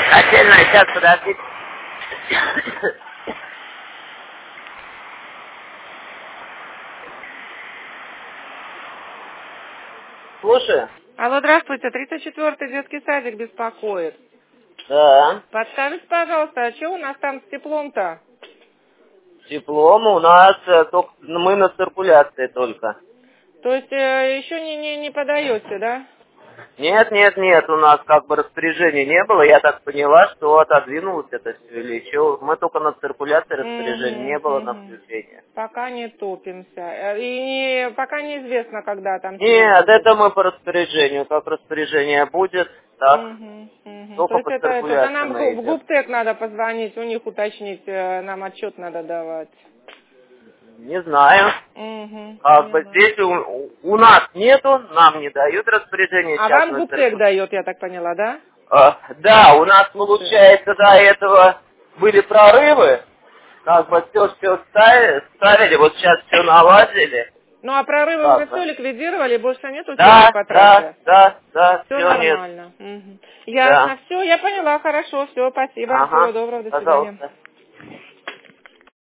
Отдельно, сейчас, подождите. Слушай. Алло, здравствуйте, 34-й детский садик беспокоит. Да. Подскажите, пожалуйста, а что у нас там с теплом-то? Диплом у нас только мы на циркуляции только. То есть еще не подаете, да? Нет, у нас как бы распоряжения не было. Я так поняла, что отодвинулось это все или еще. Мы только на циркуляции распоряжения не было на включение. Пока не топимся. Пока неизвестно, когда там снег Нет, будет. это мы по распоряжению. Как распоряжение будет, так. То Только есть по это нам циркуляции в идет. ГУПТЭК надо позвонить, у них уточнить, нам отчет надо давать. Не знаю. Как бы Поняла. здесь у нас нету, нам не дают распоряжение А вам частной ГУПТЭК церкви. дает, я так поняла, да? Да, у нас получается до этого были прорывы, как бы все ставили, вот сейчас все наладили. Ну а прорывы уже Как все бы. ликвидировали, больше нету снега Да, по да, трассе? да, да, Все все нет. нормально. Да. Ясно, все, я поняла, хорошо, все, спасибо, всего Ага, доброго, до свидания. пожалуйста.